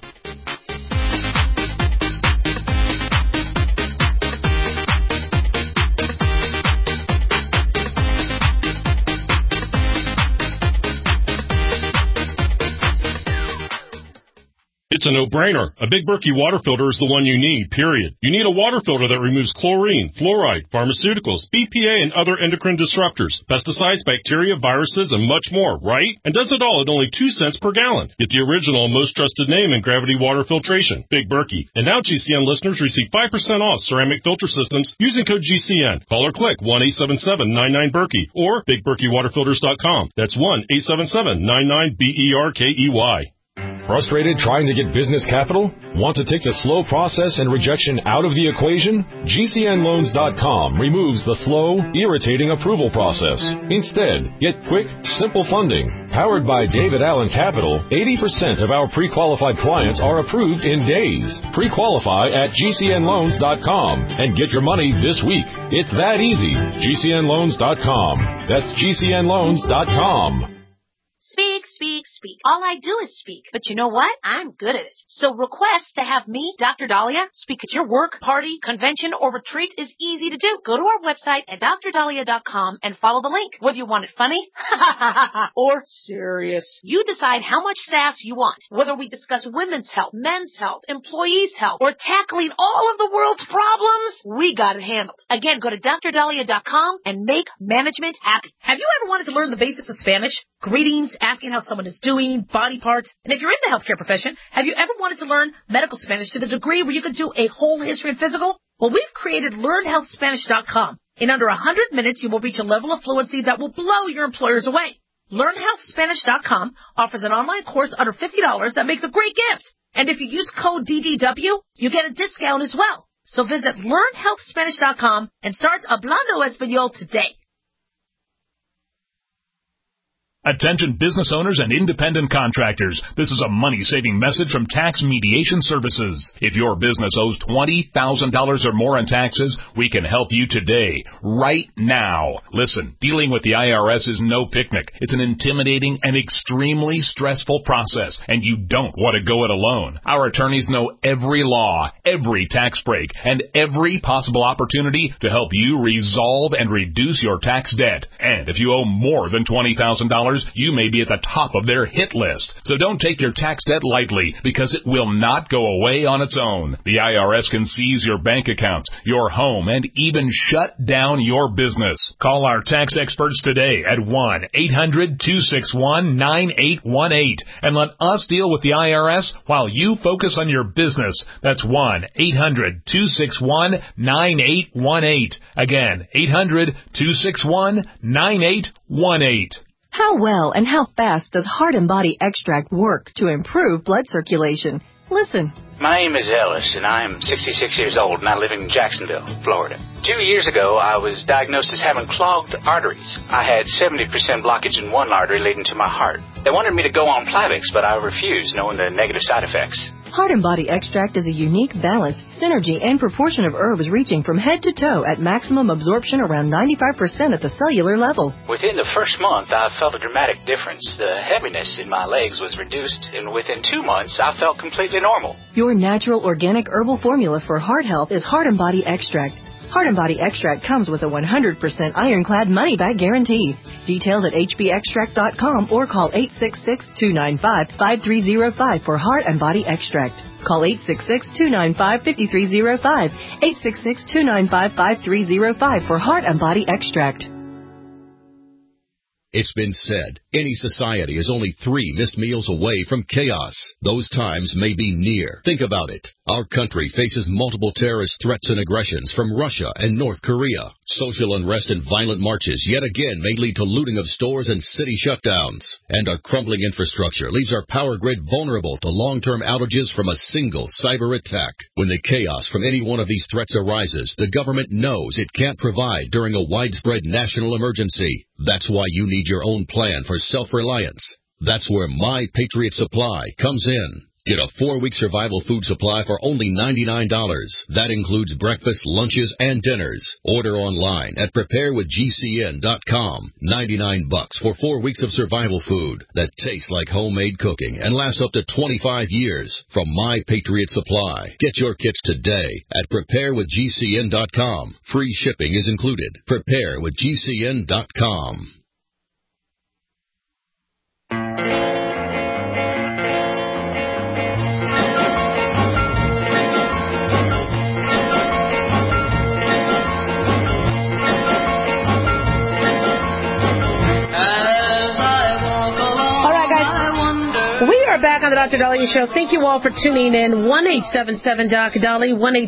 Speaker 18: It's a no-brainer. A Big Berkey water filter is the one you need, period. You need a water filter that removes chlorine, fluoride, pharmaceuticals, BPA, and other endocrine disruptors, pesticides, bacteria, viruses, and much more, right? And does it all at only 2 cents per gallon. Get the original and most trusted name in gravity water filtration, Big Berkey. And now GCN listeners receive 5% off ceramic filter systems using code GCN. Call or click 1-877-99-BERKEY or BigBerkeyWaterFilters.com. That's 1-877-99-BERKEY.
Speaker 19: Frustrated trying to get business capital? Want to take the slow process and rejection out of the equation? GCNLoans.com removes the slow, irritating approval process. Instead, get quick, simple funding. Powered by David Allen Capital, 80% of our pre-qualified clients are approved in days. Pre-qualify at GCNLoans.com and get your money this week. It's that easy. GCNLoans.com. That's GCNLoans.com.
Speaker 5: Speak, speak, speak. All I do is speak. But you know what? I'm good at it. So request to have me, Dr. Dahlia, speak at your work, party, convention, or retreat is easy to do. Go to our website at drdahlia.com and follow the link. Whether you want it funny or serious, you decide how much sass you want. Whether we discuss women's health, men's health, employees' health, or tackling all of the world's problems, we got it handled. Again, go to drdahlia.com and make management happy. Have you ever wanted to learn the basics of Spanish? Greetings, asking how someone is doing, body parts. And if you're in the healthcare profession, have you ever wanted to learn medical Spanish to the degree where you could do a whole history and physical? Well, we've created LearnHealthSpanish.com. In under 100 minutes, you will reach a level of fluency that will blow your employers away. LearnHealthSpanish.com offers an online course under $50 that makes a great gift. And if you use code DDW, you get a discount as well. So visit LearnHealthSpanish.com and start Hablando Español today.
Speaker 17: Attention business owners and independent contractors. This is a money-saving message from Tax Mediation Services. If your business owes $20,000 or more in taxes, we can help you today, right now. Listen, dealing with the IRS is no picnic. It's an intimidating and extremely stressful process, and you don't want to go it alone. Our attorneys know every law, every tax break, and every possible opportunity to help you resolve and reduce your tax debt. And if you owe more than $20,000, you may be at the top of their hit list. So don't take your tax debt lightly, because it will not go away on its own. The IRS can seize your bank accounts, your home, and even shut down your business. Call our tax experts today at 1-800-261-9818 and let us deal with the IRS while you focus on your business. That's 1-800-261-9818. Again, 800-261-9818.
Speaker 20: How well and how fast does Heart and Body Extract work to improve blood circulation? Listen.
Speaker 21: My name is Ellis, and I am 66 years old, and I live in Jacksonville, Florida. 2 years ago, I was diagnosed as having clogged arteries. I had 70% blockage in one artery leading to my heart. They wanted me to go on Plavix, but I refused, knowing the negative side effects.
Speaker 20: Heart and Body Extract is a unique balance, synergy, and proportion of herbs reaching from head to toe at maximum absorption around 95% at the cellular level.
Speaker 21: Within the first month, I felt a dramatic difference. The heaviness in my legs was reduced, and within 2 months, I felt completely normal.
Speaker 20: Your natural organic herbal formula for heart health is Heart and Body Extract. Heart and Body Extract comes with a 100% ironclad money-back guarantee. Details at hbextract.com or call 866-295-5305 for Heart and Body Extract. Call 866-295-5305, 866-295-5305 for Heart and Body Extract.
Speaker 2: It's been said, any society is only 3 missed meals away from chaos. Those times may be near. Think about it. Our country faces multiple terrorist threats and aggressions from Russia and North Korea. Social unrest and violent marches yet again may lead to looting of stores and city shutdowns. And our crumbling infrastructure leaves our power grid vulnerable to long-term outages from a single cyber attack. When the chaos from any one of these threats arises, the government knows it can't provide during a widespread national emergency. That's why you need your own plan for self-reliance. That's where My Patriot Supply comes in. Get a 4-week survival food supply for only $99. That includes breakfast, lunches, and dinners. Order online at preparewithgcn.com. $99 for 4 weeks of survival food that tastes like homemade cooking and lasts up to 25 years from My Patriot Supply. Get your kits today at preparewithgcn.com. Free shipping is included. Preparewithgcn.com.
Speaker 4: are back on the Dr. Dahlia Show. Thank you all for tuning in. 1-877-Doc-Dolly,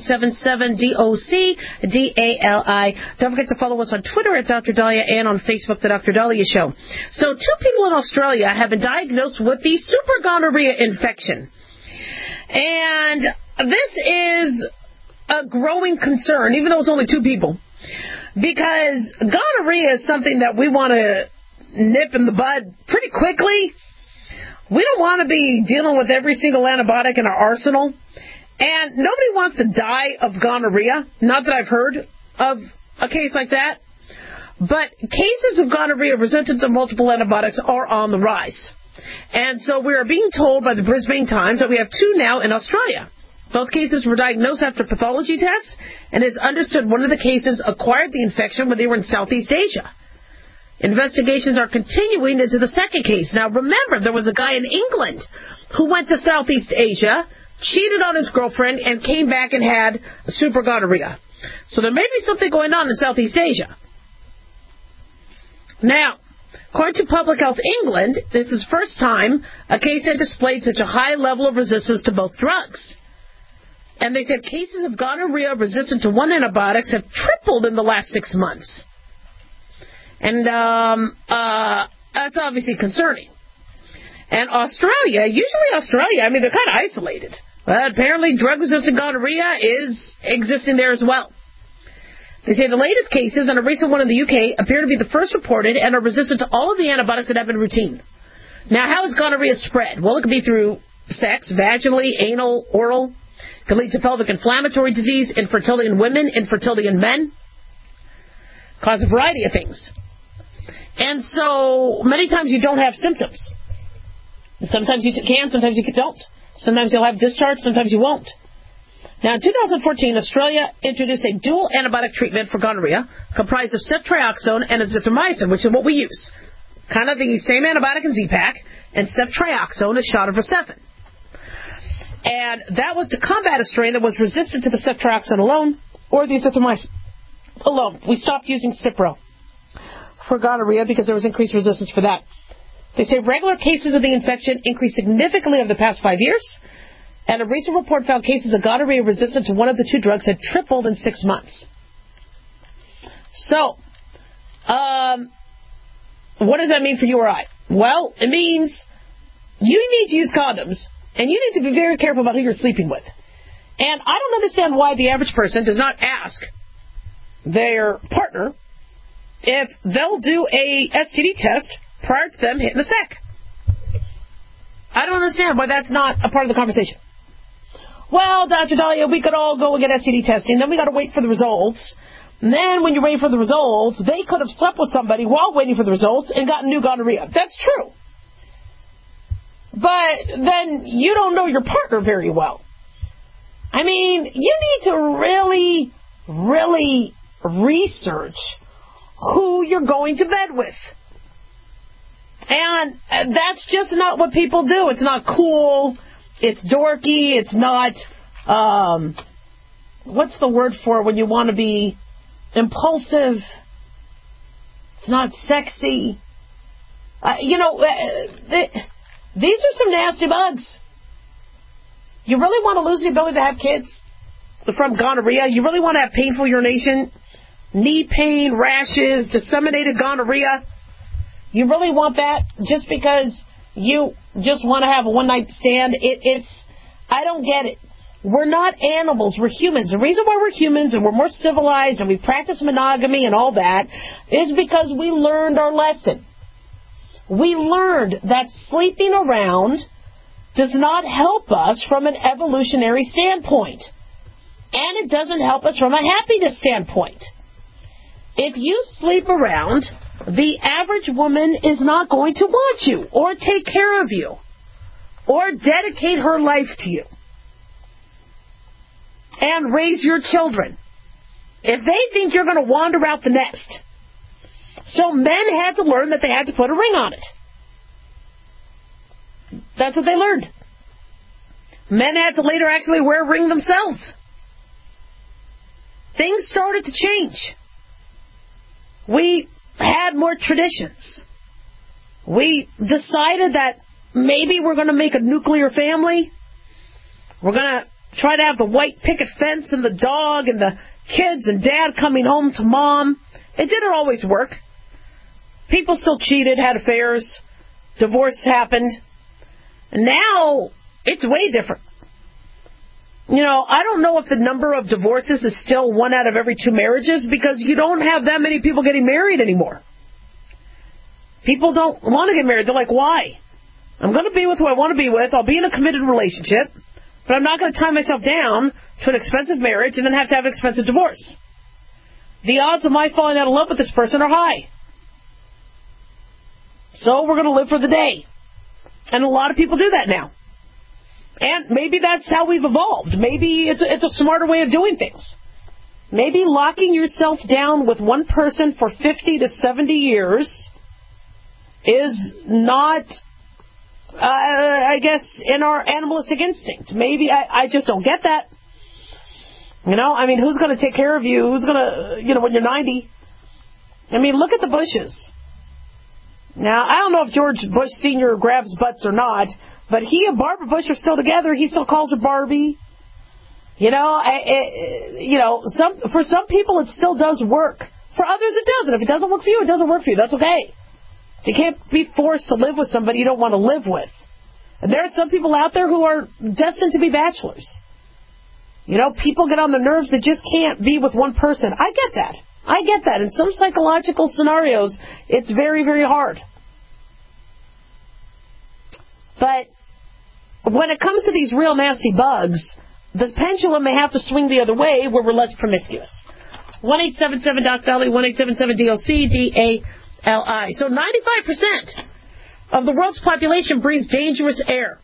Speaker 4: 1-877-DOC-DALI. Don't forget to follow us on Twitter at Dr. Dahlia and on Facebook, The Dr. Dahlia Show. So 2 people in Australia have been diagnosed with the super gonorrhea infection. And this is a growing concern, even though it's only 2 people, because gonorrhea is something that we want to nip in the bud pretty quickly. We don't want to be dealing with every single antibiotic in our arsenal. And nobody wants to die of gonorrhea. Not that I've heard of a case like that. But cases of gonorrhea resistant to multiple antibiotics are on the rise. And so we are being told by the Brisbane Times that we have 2 now in Australia. Both cases were diagnosed after pathology tests, and it is understood one of the cases acquired the infection when they were in Southeast Asia. Investigations are continuing into the second case. Now, remember, there was a guy in England who went to Southeast Asia, cheated on his girlfriend, and came back and had super gonorrhea. So there may be something going on in Southeast Asia. Now, according to Public Health England, this is the first time a case had displayed such a high level of resistance to both drugs. And they said cases of gonorrhea resistant to one antibiotics have tripled in the last 6 months. And that's obviously concerning. And Australia, I mean, they're kind of isolated. But apparently drug-resistant gonorrhea is existing there as well. They say the latest cases, and a recent one in the UK, appear to be the first reported and are resistant to all of the antibiotics that have been routine. Now, how is gonorrhea spread? Well, it can be through sex, vaginally, anal, oral. It can lead to pelvic inflammatory disease, infertility in women, infertility in men. Cause a variety of things. And so, many times you don't have symptoms. Sometimes you can, sometimes you don't. Sometimes you'll have discharge, sometimes you won't. Now, in 2014, Australia introduced a dual antibiotic treatment for gonorrhea comprised of ceftriaxone and azithromycin, which is what we use. Kind of the same antibiotic in Z-Pak, and ceftriaxone, a shot of Herceptin. And that was to combat a strain that was resistant to the ceftriaxone alone or the azithromycin alone. We stopped using Cipro for gonorrhea because there was increased resistance for that. They say regular cases of the infection increased significantly over the past 5 years, and a recent report found cases of gonorrhea resistant to one of the 2 drugs had tripled in 6 months. So, what does that mean for you or I? Well, it means you need to use condoms, and you need to be very careful about who you're sleeping with. And I don't understand why the average person does not ask their partner if they'll do a STD test prior to them hitting the sack. I don't understand why that's not a part of the conversation. Well, Dr. Dahlia, we could all go and get STD testing, then we got to wait for the results. And then when you're waiting for the results, they could have slept with somebody while waiting for the results and gotten new gonorrhea. That's true. But then you don't know your partner very well. I mean, you need to really, really research who you're going to bed with. And that's just not what people do. It's not cool. It's dorky. It's not, what's the word for when you want to be impulsive? It's not sexy. These are some nasty bugs. You really want to lose the ability to have kids from gonorrhea? You really want to have painful urination, knee pain, rashes, disseminated gonorrhea? You really want that just because you just want to have a one-night stand? I don't get it. We're not animals. We're humans. The reason why we're humans and we're more civilized and we practice monogamy and all that is because we learned our lesson. We learned that sleeping around does not help us from an evolutionary standpoint. And it doesn't help us from a happiness standpoint. If you sleep around, the average woman is not going to want you or take care of you or dedicate her life to you and raise your children if they think you're going to wander out the nest. So men had to learn that they had to put a ring on it. That's what they learned. Men had to later actually wear a ring themselves. Things started to change. We had more traditions. We decided that maybe we're going to make a nuclear family. We're going to try to have the white picket fence and the dog and the kids and dad coming home to mom. It didn't always work. People still cheated, had affairs, divorce happened. And now it's way different. You know, I don't know if the number of divorces is still 1 out of every 2 marriages because you don't have that many people getting married anymore. People don't want to get married. They're like, why? I'm going to be with who I want to be with. I'll be in a committed relationship, but I'm not going to tie myself down to an expensive marriage and then have to have an expensive divorce. The odds of my falling out of love with this person are high. So we're going to live for the day. And a lot of people do that now. And maybe that's how we've evolved. Maybe it's a smarter way of doing things. Maybe locking yourself down with one person for 50 to 70 years is not, I guess, in our animalistic instinct. Maybe I just don't get that. You know, I mean, who's going to take care of you? Who's going to, you know, when you're 90? I mean, look at the Bushes. Now, I don't know if George Bush Sr. grabs butts or not, but he and Barbara Bush are still together. He still calls her Barbie. You know, for some people it still does work. For others it doesn't. If it doesn't work for you, it doesn't work for you. That's okay. You can't be forced to live with somebody you don't want to live with. And there are some people out there who are destined to be bachelors. You know, people get on their nerves that just can't be with one person. I get that. I get that. In some psychological scenarios, it's very, very hard. But when it comes to these real nasty bugs, the pendulum may have to swing the other way where we're less promiscuous. 1-877-DOC-DOLLY, 1-877-DOC-DALI. So 95% of the world's population breathes dangerous air.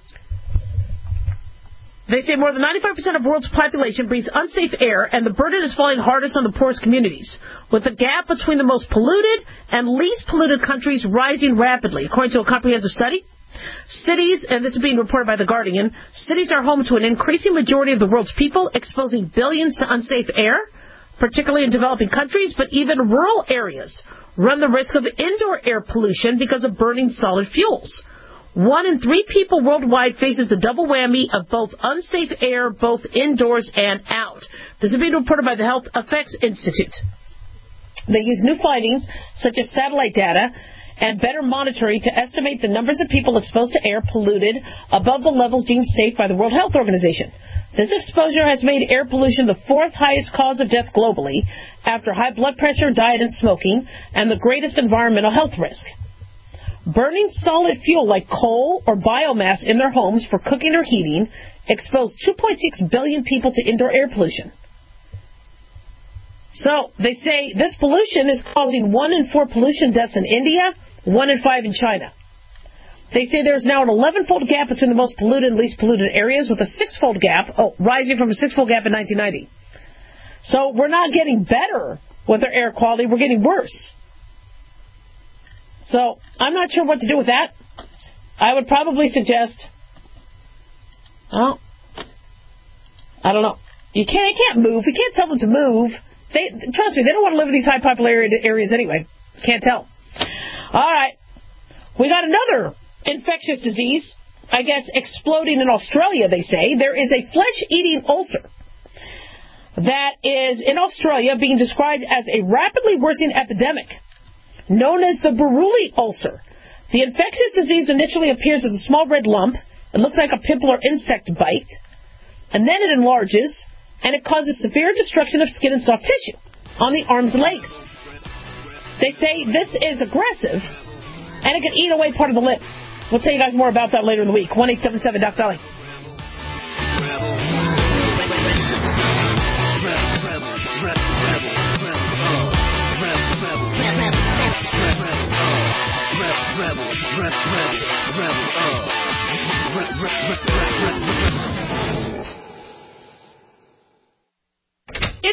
Speaker 4: They say more than 95% of the world's population breathes unsafe air, and the burden is falling hardest on the poorest communities, with the gap between the most polluted and least polluted countries rising rapidly. According to a comprehensive study, cities, and this is being reported by The Guardian, cities are home to an increasing majority of the world's people, exposing billions to unsafe air, particularly in developing countries, but even rural areas run the risk of indoor air pollution because of burning solid fuels. 1 in 3 people worldwide faces the double whammy of both unsafe air, both indoors and out. This is being reported by the Health Effects Institute. They use new findings, such as satellite data, and better monitoring to estimate the numbers of people exposed to air polluted above the levels deemed safe by the World Health Organization. This exposure has made air pollution the 4th highest cause of death globally, after high blood pressure, diet, and smoking, and the greatest environmental health risk. Burning solid fuel like coal or biomass in their homes for cooking or heating exposed 2.6 billion people to indoor air pollution. So they say this pollution is causing 1 in 4 pollution deaths in India, 1 in 5 in China. They say there's now an 11-fold gap between the most polluted and least polluted areas, with a 6-fold gap, rising from a 6-fold gap in 1990. So we're not getting better with our air quality, we're getting worse. So I'm not sure what to do with that. I would probably suggest, I don't know. You can't move. You can't tell them to move. Trust me, they don't want to live in these high populated areas anyway. Can't tell. All right. We got another infectious disease, I guess, exploding in Australia, they say. There is a flesh-eating ulcer that is in Australia being described as a rapidly worsening epidemic, known as the Buruli ulcer. The infectious disease initially appears as a small red lump. It looks like a pimple or insect bite. And then it enlarges, and it causes severe destruction of skin and soft tissue on the arms and legs. They say this is aggressive, and it can eat away part of the lip. We'll tell you guys more about that later in the week. 1-877-DOC-DOLLY.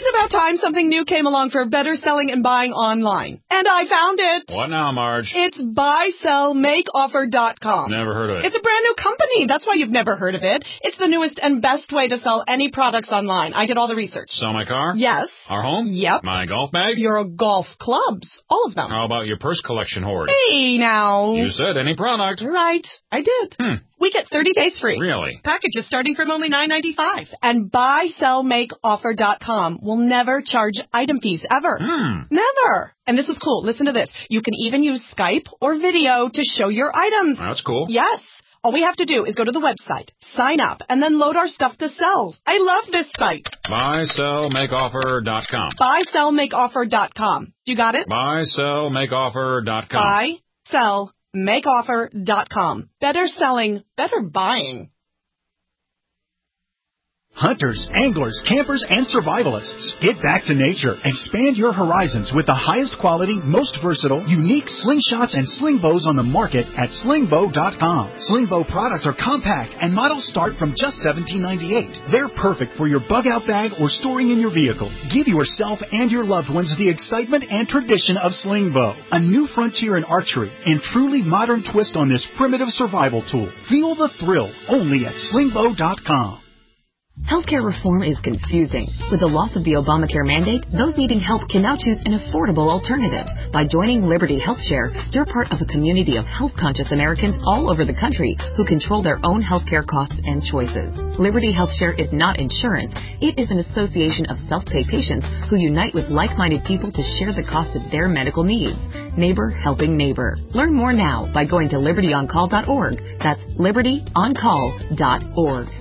Speaker 6: It's about time something new came along for better selling and buying online. And I found it.
Speaker 22: What now, Marge?
Speaker 6: It's buysellmakeoffer.com.
Speaker 22: Never heard of it.
Speaker 6: It's a brand new company. That's why you've never heard of it. It's the newest and best way to sell any products online. I did all the research.
Speaker 22: Sell my car?
Speaker 6: Yes.
Speaker 22: Our home?
Speaker 6: Yep.
Speaker 22: My golf bag?
Speaker 6: Your golf clubs. All of them.
Speaker 22: How about your purse collection hoard?
Speaker 6: Hey, now.
Speaker 22: You said any product.
Speaker 6: Right. I did. We get 30 days free.
Speaker 22: Really?
Speaker 6: Packages starting from only $9.95. And buysellmakeoffer.com will never charge item fees ever. Never. And this is cool. Listen to this. You can even use Skype or video to show your items.
Speaker 22: That's cool.
Speaker 6: Yes. All we have to do is go to the website, sign up, and then load our stuff to sell. I love this site.
Speaker 22: Buysellmakeoffer.com.
Speaker 6: Buysellmakeoffer.com. You got it?
Speaker 22: Buysellmakeoffer.com.
Speaker 6: Buysellmakeoffer.com. Better selling, better buying.
Speaker 23: Hunters, anglers, campers, and survivalists. Get back to nature. Expand your horizons with the highest quality, most versatile, unique slingshots and sling bows on the market at slingbow.com. Slingbow products are compact and models start from just $17.98. They're perfect for your bug out bag or storing in your vehicle. Give yourself and your loved ones the excitement and tradition of Slingbow, a new frontier in archery and truly modern twist on this primitive survival tool. Feel the thrill only at slingbow.com.
Speaker 15: Healthcare reform is confusing. With the loss of the Obamacare mandate, those needing help can now choose an affordable alternative. By joining Liberty HealthShare, you're part of a community of health-conscious Americans all over the country who control their own healthcare costs and choices. Liberty HealthShare is not insurance. It is an association of self-pay patients who unite with like-minded people to share the cost of their medical needs. Neighbor helping neighbor. Learn more now by going to libertyoncall.org. That's libertyoncall.org.